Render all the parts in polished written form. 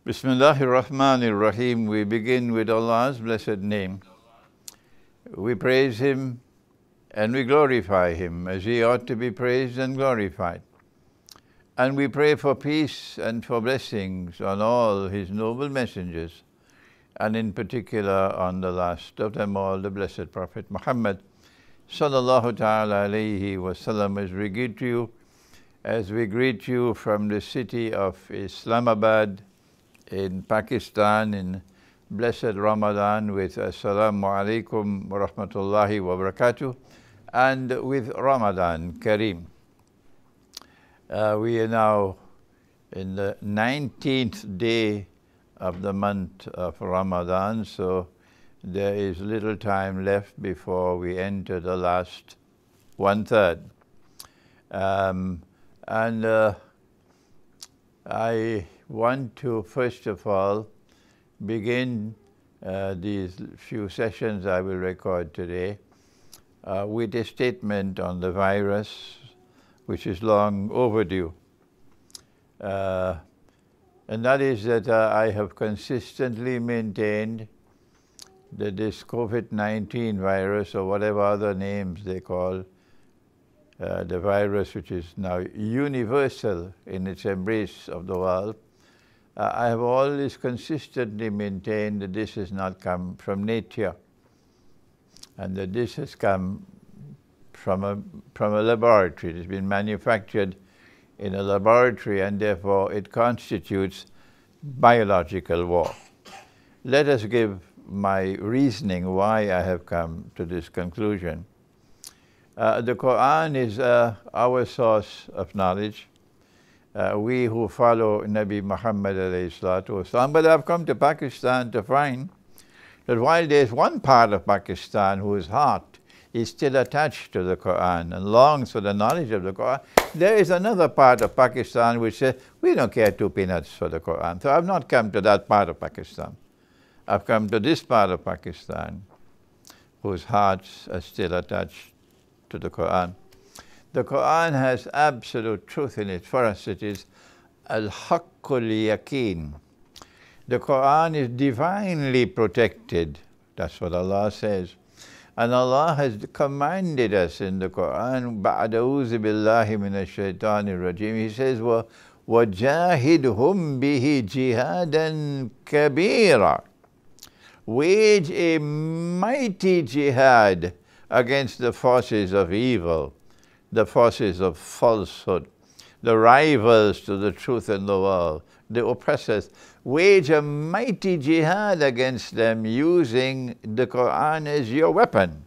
Bismillahir Rahmanir Rahim. We begin with Allah's blessed name. We praise Him and we glorify Him as He ought to be praised and glorified. And we pray for peace and for blessings on all His noble messengers, and in particular on the last of them all, the blessed Prophet Muhammad sallallahu ta'ala alayhi wa sallam, as we greet you from the city of Islamabad in Pakistan in blessed Ramadan with Assalamu alaikum wa rahmatullahi wa barakatuh, and with Ramadan Kareem. We are now in the 19th day of the month of Ramadan, so there is little time left before we enter the last 1/3. I want to first of all begin these few sessions I will record today with a statement on the virus, which is long overdue. And that is that I have consistently maintained that this COVID-19 virus, or whatever other names they call the virus, which is now universal in its embrace of the world, I have always consistently maintained that this has not come from nature, and that this has come from a laboratory. It has been manufactured in a laboratory, and therefore it constitutes biological war. Let us give my reasoning why I have come to this conclusion. The Quran is our source of knowledge. We who follow Nabi Muhammad alayhi salatu wasalam, but I've come to Pakistan to find that while there's one part of Pakistan whose heart is still attached to the Quran and longs for the knowledge of the Quran, there is another part of Pakistan which says, we don't care 2 peanuts for the Quran. So I've not come to that part of Pakistan. I've come to this part of Pakistan whose hearts are still attached to the Quran. The Quran has absolute truth in it. For us it is al-haqqul yaqeen. The Quran is divinely protected. That's what Allah says. And Allah has commanded us in the Quran, بَعْدَ أَعُوذُ بِاللَّهِ مِنَ الشَّيْطَانِ الرَّجِيمِ. He says, وَجَاهِدْهُمْ بِهِ جِهَادًا كَبِيرًا. Wage a mighty jihad against the forces of evil, the forces of falsehood, the rivals to the truth in the world, the oppressors. Wage a mighty jihad against them using the Quran as your weapon.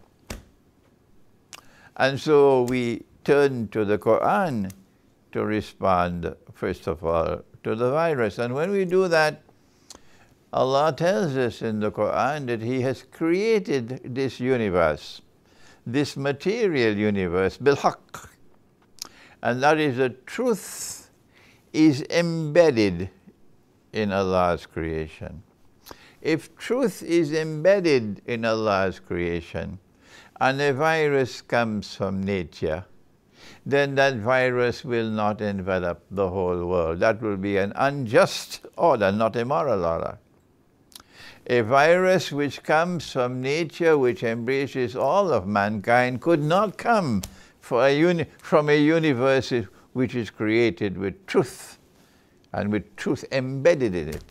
And so we turn to the Quran to respond, first of all, to the virus. And when we do that, Allah tells us in the Quran that He has created this universe, this material universe, bil-haqq. And that is the truth is embedded in Allah's creation. If truth is embedded in Allah's creation, and a virus comes from nature, then that virus will not envelop the whole world. That will be an unjust order, not a moral order. A virus which comes from nature, which embraces all of mankind, could not come from a universe which is created with truth, and with truth embedded in it.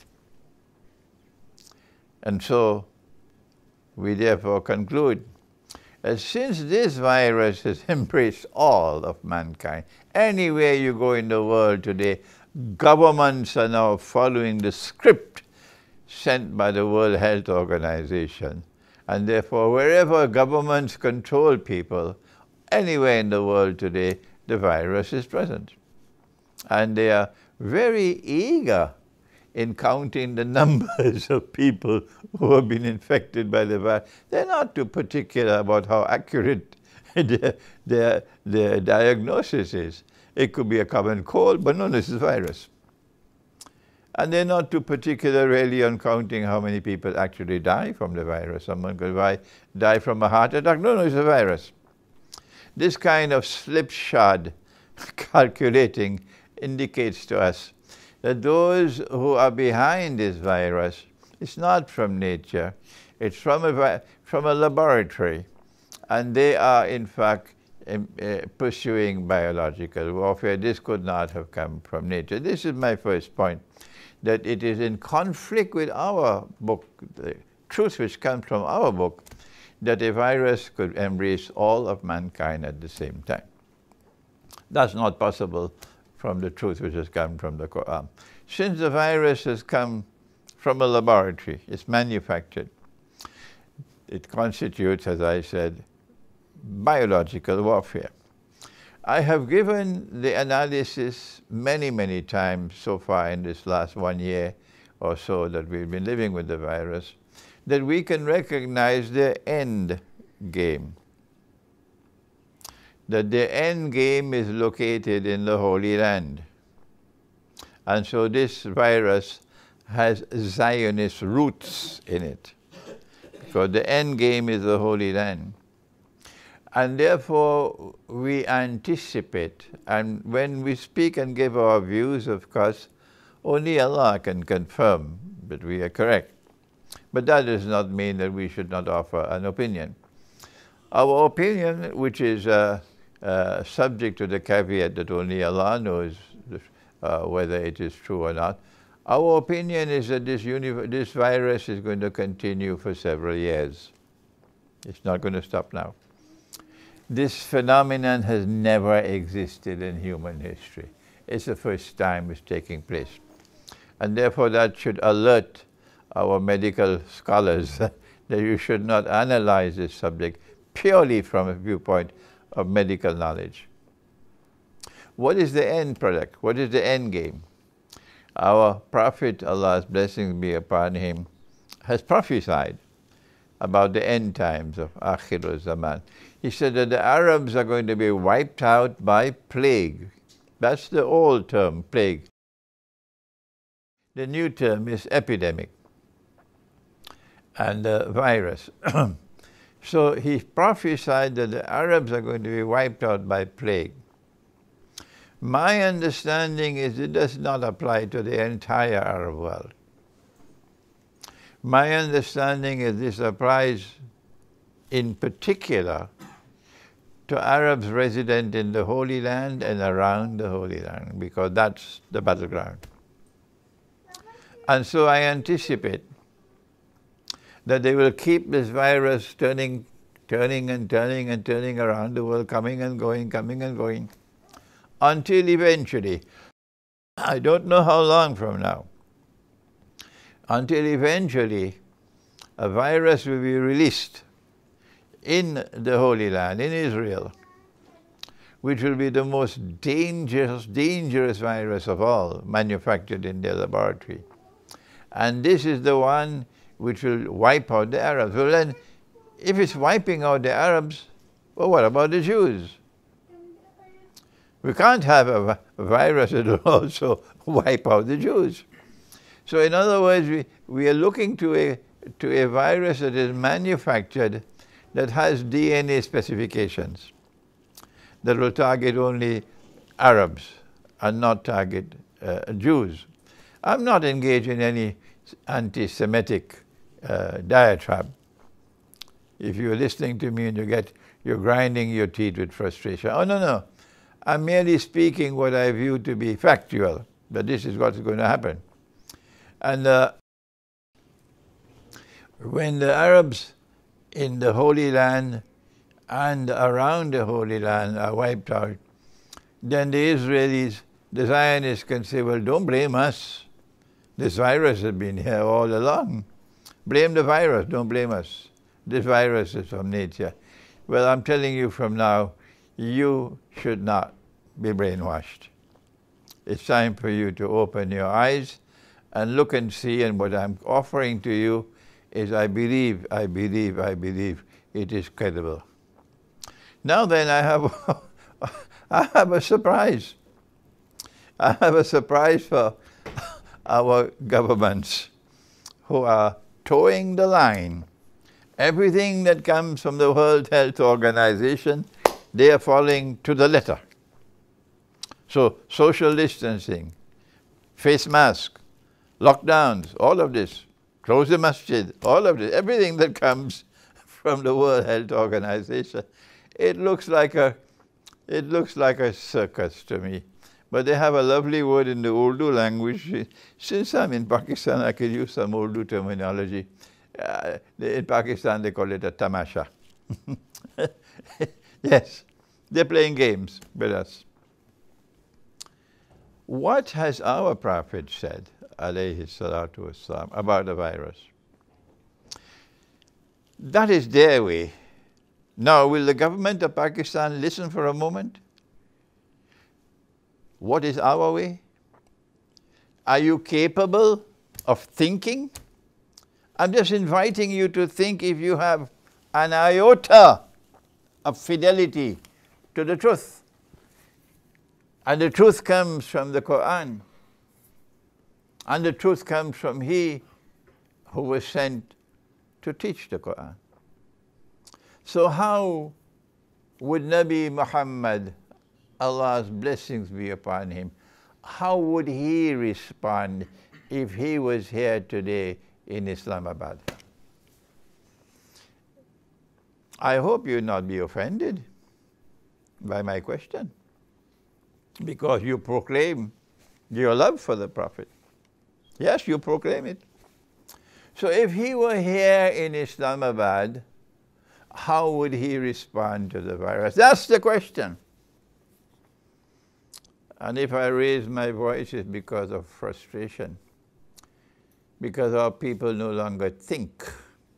And so we therefore conclude that since this virus has embraced all of mankind, anywhere you go in the world today, governments are now following the script sent by the World Health Organization. And therefore, wherever governments control people, anywhere in the world today, the virus is present. And they are very eager in counting the numbers of people who have been infected by the virus. They're not too particular about how accurate their diagnosis is. It could be a common cold, but no, this is a virus. And they're not too particular really on counting how many people actually die from the virus. Someone could die from a heart attack. No, it's a virus. This kind of slipshod calculating indicates to us that those who are behind this virus, it's not from nature, it's from a laboratory, and they are in fact pursuing biological warfare. This could not have come from nature. This is my first point, that it is in conflict with our book, the truth which comes from our book, that a virus could embrace all of mankind at the same time. That's not possible from the truth which has come from the Quran. Since the virus has come from a laboratory, it's manufactured, it constitutes, as I said, biological warfare. I have given the analysis many, many times so far in this last 1 year or so that we've been living with the virus, that we can recognize the end game. That the end game is located in the Holy Land. And so this virus has Zionist roots in it, because the end game is the Holy Land. And therefore, we anticipate, and when we speak and give our views, of course, only Allah can confirm that we are correct. But that does not mean that we should not offer an opinion. Our opinion, which is subject to the caveat that only Allah knows whether it is true or not, our opinion is that this virus is going to continue for several years. It's not going to stop now. This phenomenon has never existed in human history. It's the first time it's taking place. And therefore that should alert our medical scholars that you should not analyze this subject purely from a viewpoint of medical knowledge. What is the end product? What is the end game? Our Prophet, Allah's blessings be upon him, has prophesied about the end times of Akhir Zaman. He said that the Arabs are going to be wiped out by plague. That's the old term, plague. The new term is epidemic and virus. So he prophesied that the Arabs are going to be wiped out by plague. My understanding is it does not apply to the entire Arab world. My understanding is this applies in particular to Arabs resident in the Holy Land and around the Holy Land, because that's the battleground. And so I anticipate that they will keep this virus turning around the world, coming and going, until eventually, I don't know how long from now, until eventually a virus will be released in the Holy Land, in Israel, which will be the most dangerous virus of all manufactured in their laboratory. And this is the one which will wipe out the Arabs. Well then, if it's wiping out the Arabs, well, what about the Jews? We can't have a virus that will also wipe out the Jews. So in other words, we are looking to a virus that is manufactured, that has DNA specifications, that will target only Arabs and not target Jews. I'm not engaged in any anti-Semitic diatribe. If you're listening to me and you're grinding your teeth with frustration, oh no, I'm merely speaking what I view to be factual, that this is what's going to happen. And when the Arabs in the Holy Land and around the Holy Land are wiped out, then the Israelis, the Zionists can say, well, don't blame us. This virus has been here all along. Blame the virus, don't blame us. This virus is from nature. Well, I'm telling you from now, you should not be brainwashed. It's time for you to open your eyes and look and see, and what I'm offering to you is I believe it is credible. Now then, I have a surprise. I have a surprise for our governments who are towing the line. Everything that comes from the World Health Organization, they are following to the letter. So social distancing, face mask, lockdowns, all of this, close the masjid, all of this, everything that comes from the World Health Organization. It looks like a circus to me. But they have a lovely word in the Urdu language. Since I'm in Pakistan, I could use some Urdu terminology. In Pakistan, they call it a tamasha. Yes, they're playing games with us. What has our Prophet said, alayhi salatu wassalam, about the virus? That is their way. Now, will the government of Pakistan listen for a moment? What is our way? Are you capable of thinking? I'm just inviting you to think if you have an iota of fidelity to the truth. And the truth comes from the Quran. And the truth comes from He who was sent to teach the Quran. So how would Nabi Muhammad, Allah's blessings be upon him, how would he respond if he was here today in Islamabad? I hope you'll not be offended by my question, because you proclaim your love for the Prophet. Yes, you proclaim it. So if he were here in Islamabad, how would he respond to the virus? That's the question. And if I raise my voice, it's because of frustration, because our people no longer think.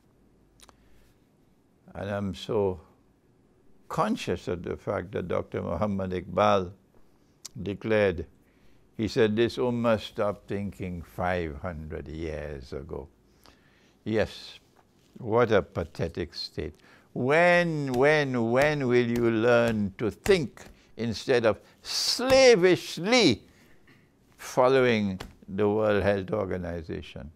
And I'm so conscious of the fact that Dr. Muhammad Iqbal declared, he said, this ummah stopped thinking 500 years ago. Yes, what a pathetic state. When will you learn to think instead of slavishly following the World Health Organization?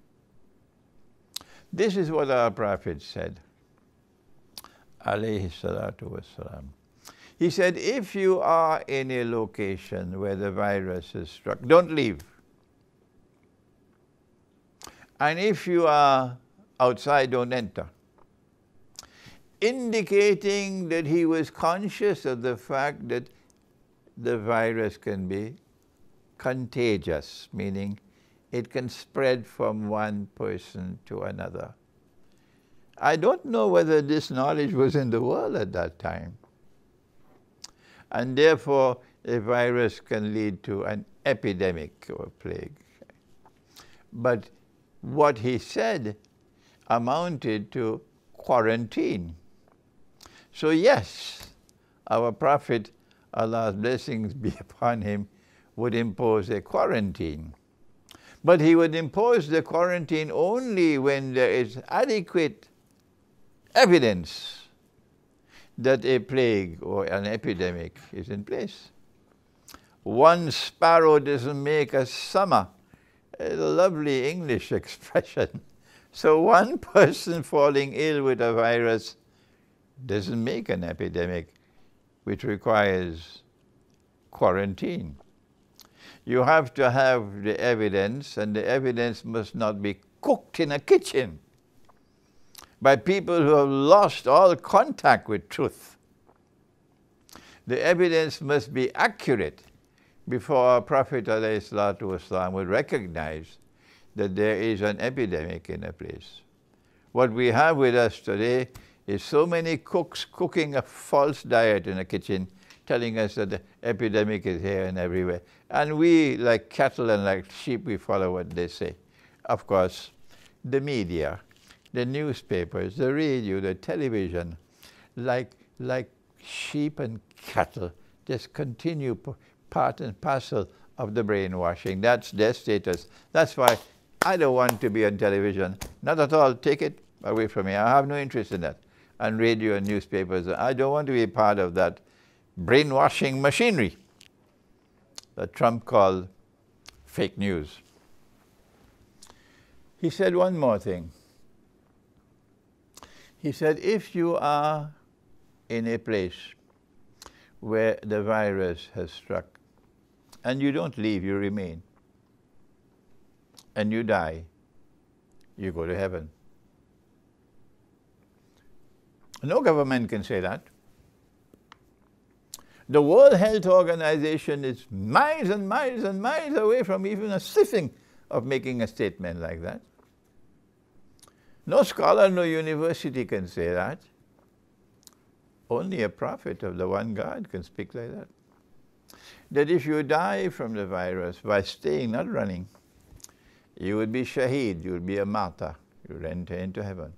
This is what our Prophet said, alayhi salatu wassalam. He said, if you are in a location where the virus is struck, don't leave. And if you are outside, don't enter. Indicating that he was conscious of the fact that the virus can be contagious, meaning it can spread from one person to another. I don't know whether this knowledge was in the world at that time. And therefore, a virus can lead to an epidemic or plague. But what he said amounted to quarantine. So yes, our Prophet, Allah's blessings be upon him, would impose a quarantine. But he would impose the quarantine only when there is adequate evidence that a plague or an epidemic is in place. One sparrow doesn't make a summer. It's a lovely English expression. So one person falling ill with a virus doesn't make an epidemic, which requires quarantine. You have to have the evidence, and the evidence must not be cooked in a kitchen by people who have lost all contact with truth. The evidence must be accurate before our Prophet ﷺ would recognize that there is an epidemic in a place. What we have with us today is so many cooks cooking a false diet in a kitchen, telling us that the epidemic is here and everywhere. And we, like cattle and like sheep, we follow what they say. Of course, the media, the newspapers, the radio, the television, like sheep and cattle, just continue part and parcel of the brainwashing. That's their status. That's why I don't want to be on television. Not at all. Take it away from me. I have no interest in that. And radio and newspapers. I don't want to be a part of that brainwashing machinery that Trump called fake news. He said one more thing. He said, if you are in a place where the virus has struck, and you don't leave, you remain, and you die, you go to heaven. No government can say that. The World Health Organization is miles and miles and miles away from even a sniffing of making a statement like that. No scholar, no university can say that. Only a prophet of the one God can speak like that. That if you die from the virus by staying, not running, you would be shaheed, you would be a martyr, you would enter into heaven.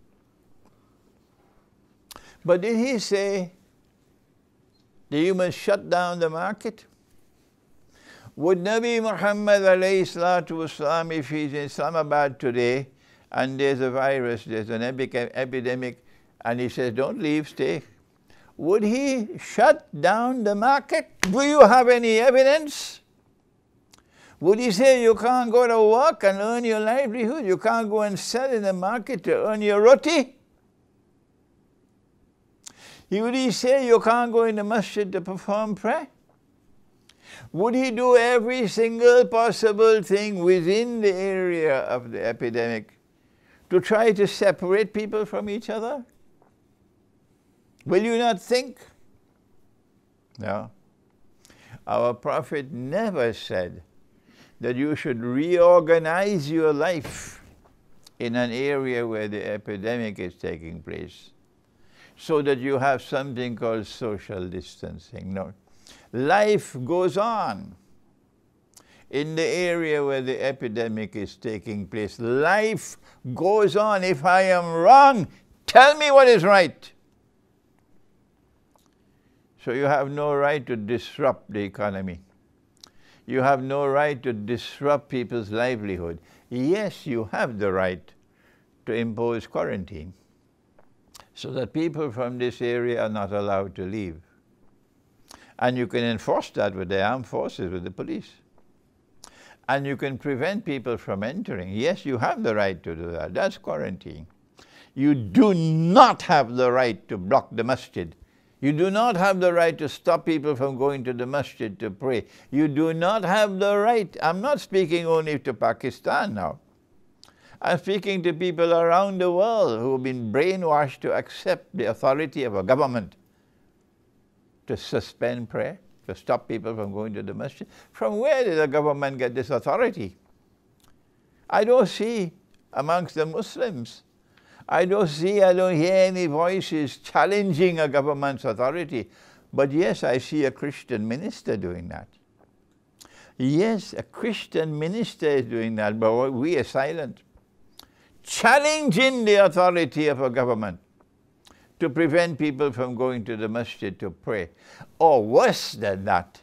But did he say that you must shut down the market? Would Nabi Muhammad alayhi salatu wasalam, if he's in Islamabad today and there's a virus, there's an epidemic, and he says, don't leave, stay, would he shut down the market? Do you have any evidence? Would he say you can't go to work and earn your livelihood? You can't go and sell in the market to earn your roti? Would he say you can't go in the masjid to perform prayer? Would he do every single possible thing within the area of the epidemic to try to separate people from each other? Will you not think? No. Our Prophet never said that you should reorganize your life in an area where the epidemic is taking place so that you have something called social distancing. No. Life goes on in the area where the epidemic is taking place. Life goes on. If I am wrong, tell me what is right. So you have no right to disrupt the economy. You have no right to disrupt people's livelihood. Yes, you have the right to impose quarantine so that people from this area are not allowed to leave. And you can enforce that with the armed forces, with the police. And you can prevent people from entering. Yes, you have the right to do that. That's quarantine. You do not have the right to block the masjid. You do not have the right to stop people from going to the masjid to pray. You do not have the right. I'm not speaking only to Pakistan now. I'm speaking to people around the world who have been brainwashed to accept the authority of a government to suspend prayer, to stop people from going to the masjid. From where did the government get this authority? I don't see amongst the Muslims. I don't hear any voices challenging a government's authority. But yes, I see a Christian minister doing that. Yes, a Christian minister is doing that, but we are silent. Challenging the authority of a government to prevent people from going to the masjid to pray. Or worse than that,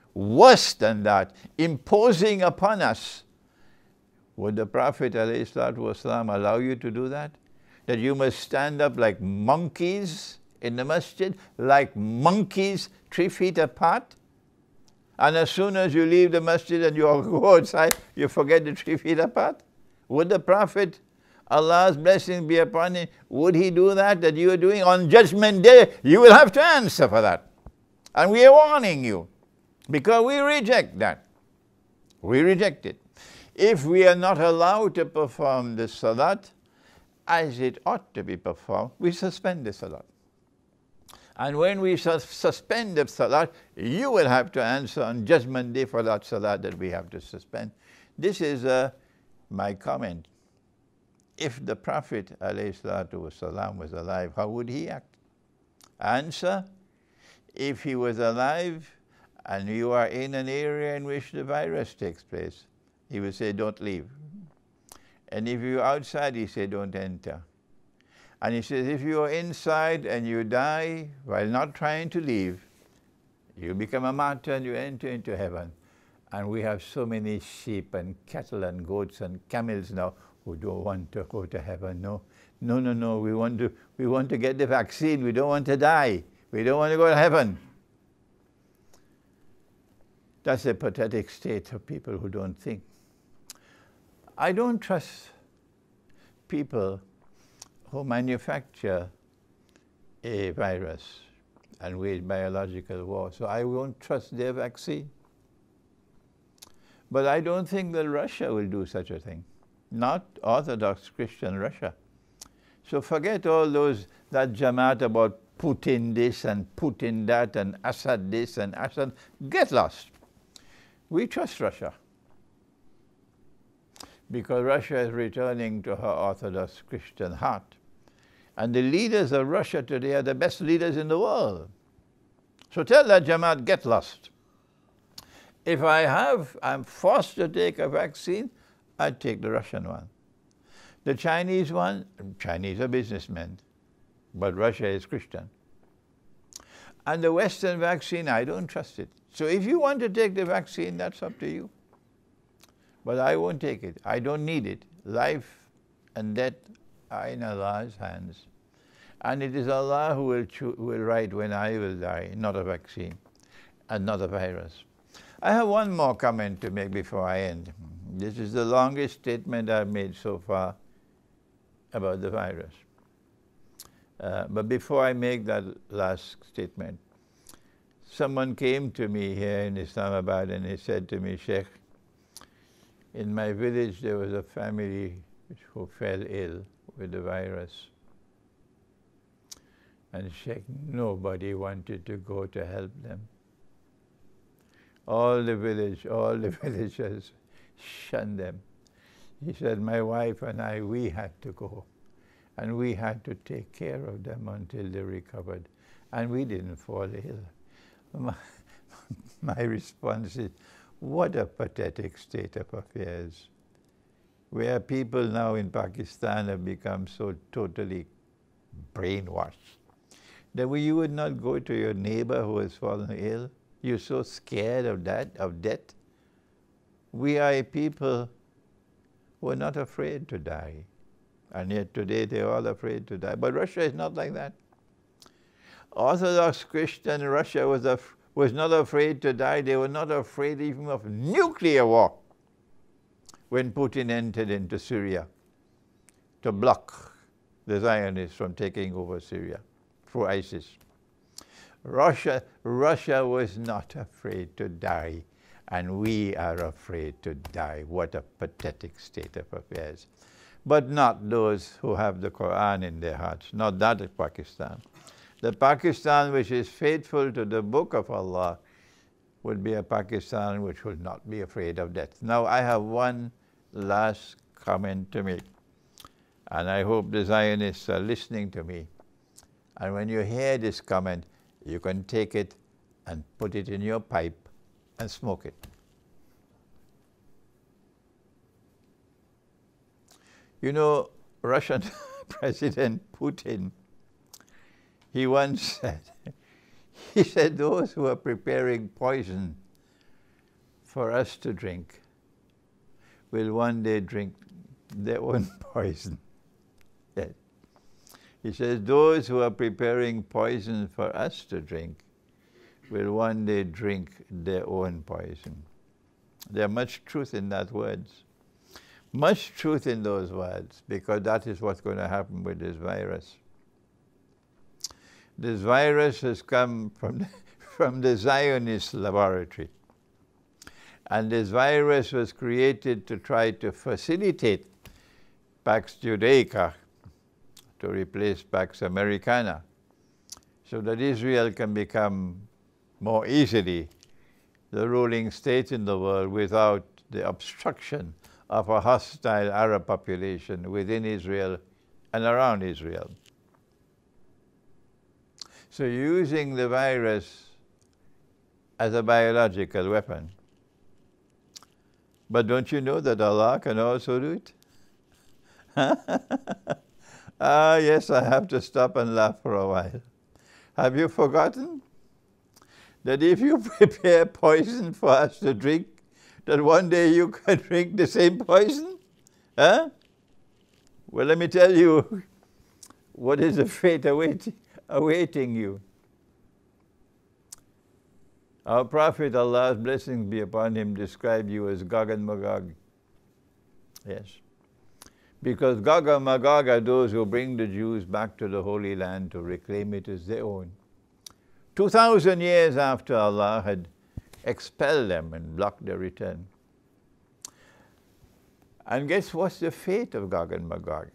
imposing upon us. Would the Prophet ﷺ allow you to do that? That you must stand up like monkeys in the masjid, like monkeys 3 feet apart? And as soon as you leave the masjid and you go outside, you forget the 3 feet apart? Would the Prophet, Allah's blessing be upon him, would he do that you are doing? On Judgment Day, you will have to answer for that. And we are warning you, because we reject that. We reject it. If we are not allowed to perform the salat as it ought to be performed, we suspend the salat. And when we suspend the salat, you will have to answer on Judgment Day for that salat that we have to suspend. This is my comment. If the Prophet ﷺ was alive, how would he act? Answer, if he was alive and you are in an area in which the virus takes place, he would say, don't leave. And if you're outside, he said, don't enter. And he says, if you are inside and you die while not trying to leave, you become a martyr and you enter into heaven. And we have so many sheep and cattle and goats and camels now who don't want to go to heaven. No, we want to get the vaccine. We don't want to die. We don't want to go to heaven. That's a pathetic state of people who don't think. I don't trust people who manufacture a virus and wage biological war, so I won't trust their vaccine. But I don't think that Russia will do such a thing. not Orthodox Christian Russia. So forget all that Jamaat about Putin this and Putin that and Assad this and Assad. Get lost. We trust Russia because Russia is returning to her Orthodox Christian heart. And the leaders of Russia today are the best leaders in the world. So tell that Jamaat, get lost. If I'm forced to take a vaccine, I'd take the Russian one. The Chinese one, Chinese are businessmen, but Russia is Christian. And the Western vaccine, I don't trust it. So if you want to take the vaccine, that's up to you. But I won't take it. I don't need it. Life and death are in Allah's hands. And it is Allah who will write when I will die, not a vaccine and not a virus. I have one more comment to make before I end. This is the longest statement I've made so far about the virus. But before I make that last statement, someone came to me here in Islamabad and he said to me, Sheikh, in my village there was a family who fell ill with the virus. And Sheikh, nobody wanted to go to help them. All the villagers shunned them. He said, my wife and I, we had to go. And we had to take care of them until they recovered. And we didn't fall ill. My response is, what a pathetic state of affairs, where people now in Pakistan have become so totally brainwashed that you would not go to your neighbor who has fallen ill. You're so scared of death. We are a people who are not afraid to die. And yet today they're all afraid to die. But Russia is not like that. Orthodox Christian Russia was not afraid to die. They were not afraid even of nuclear war when Putin entered into Syria to block the Zionists from taking over Syria through ISIS. Russia was not afraid to die, and we are afraid to die. What a pathetic state of affairs. But not those who have the Quran in their hearts, not that of Pakistan. The Pakistan which is faithful to the book of Allah would be a Pakistan which will not be afraid of death. Now I have one last comment to make, and I hope the Zionists are listening to me. And when you hear this comment, you can take it and put it in your pipe and smoke it. You know, Russian President Putin, he once said, he said, those who are preparing poison for us to drink will one day drink their own poison. Yes. He says, those who are preparing poison for us to drink will one day drink their own poison. There's much truth in that words. Much truth in those words, because that is what's going to happen with this virus. This virus has come from the Zionist laboratory. And this virus was created to try to facilitate Pax Judaica, to replace Pax Americana, so that Israel can become more easily the ruling state in the world without the obstruction of a hostile Arab population within Israel and around Israel. So using the virus as a biological weapon. But don't you know that Allah can also do it? Yes, I have to stop and laugh for a while. Have you forgotten that if you prepare poison for us to drink, that one day you can drink the same poison? Huh? Well, let me tell you what is the fate awaiting you. Our Prophet, Allah's blessings be upon him, described you as Gog and Magog. Yes. Because Gog and Magog are those who bring the Jews back to the Holy Land to reclaim it as their own. 2,000 years after Allah had expelled them and blocked their return. And guess what's the fate of Gog and Magog?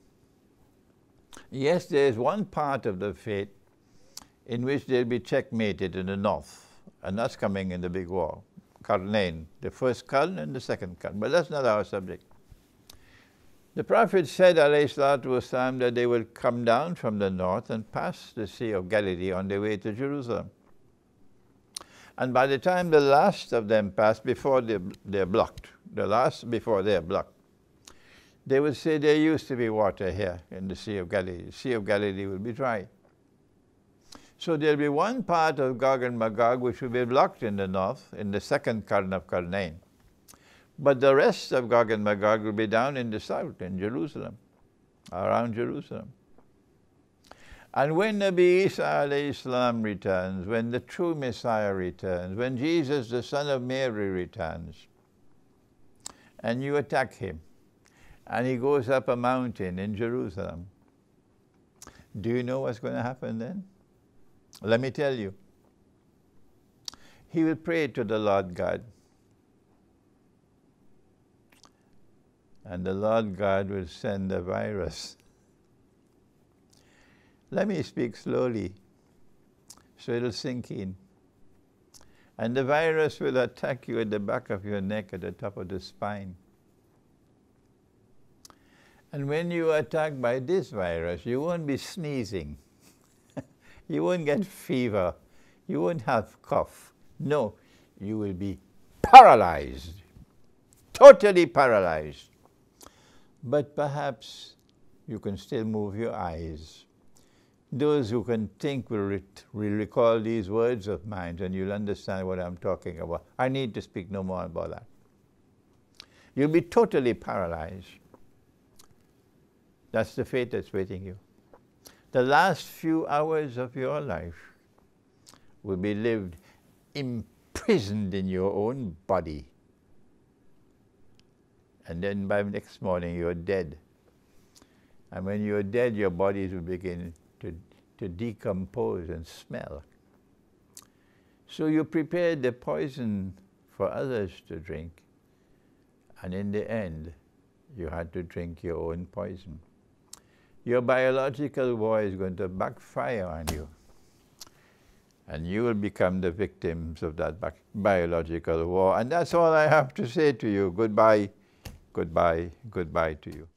Yes, there is one part of the fate in which they'll be checkmated in the north, and that's coming in the big war. Karnain, the first Karn and the second Karn, but that's not our subject. The Prophet said, alayhi salatu wasalam, that they will come down from the north and pass the Sea of Galilee on their way to Jerusalem. And by the time the last of them pass, before they're blocked, the last before they're blocked, they will say there used to be water here in the Sea of Galilee. The Sea of Galilee will be dry. So there'll be one part of Gog and Magog which will be blocked in the north, in the second Karn of Karnain. But the rest of Gog and Magog will be down in the south, in Jerusalem, around Jerusalem. And when Nabi Isa alayhi salam returns, when the true Messiah returns, when Jesus, the son of Mary, returns, and you attack him, and he goes up a mountain in Jerusalem, do you know what's going to happen then? Let me tell you. He will pray to the Lord God. And the Lord God will send a virus. Let me speak slowly so it'll sink in. And the virus will attack you at the back of your neck, at the top of the spine. And when you are attacked by this virus, you won't be sneezing. You won't get fever. You won't have cough. No, you will be paralyzed, totally paralyzed. But perhaps you can still move your eyes. Those who can think will recall these words of mine, and you'll understand what I'm talking about. I need to speak no more about that. You'll be totally paralyzed. That's the fate that's waiting you. The last few hours of your life will be lived imprisoned in your own body. And then by next morning you're dead. And when you're dead, your bodies will begin to decompose and smell. So you prepared the poison for others to drink, and in the end, you had to drink your own poison. Your biological war is going to backfire on you, and you will become the victims of that biological war. And that's all I have to say to you. Goodbye, goodbye, goodbye to you.